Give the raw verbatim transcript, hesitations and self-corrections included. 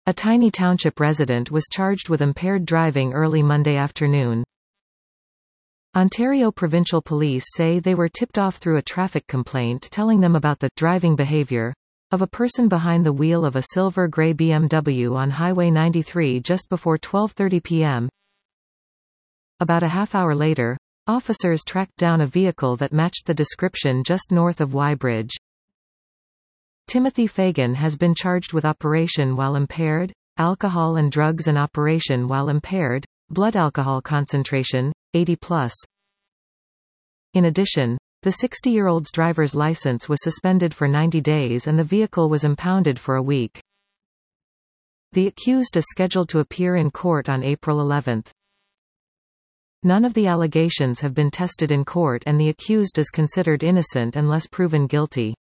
A Tiny Township resident was charged with impaired driving early Monday afternoon. Ontario Provincial Police say they were tipped off through a traffic complaint telling them about the driving behavior of a person behind the wheel of a silver-grey B M W on Highway ninety-three just before twelve thirty p m About a half hour later, officers tracked down a vehicle that matched the description just north of Y Bridge. Timothy Fagan has been charged with operation while impaired, alcohol and drugs and operation while impaired, blood alcohol concentration, eighty plus. In addition, the sixty-year-old's driver's license was suspended for ninety days and the vehicle was impounded for a week. The accused is scheduled to appear in court on April eleventh. None of the allegations have been tested in court and the accused is considered innocent unless proven guilty.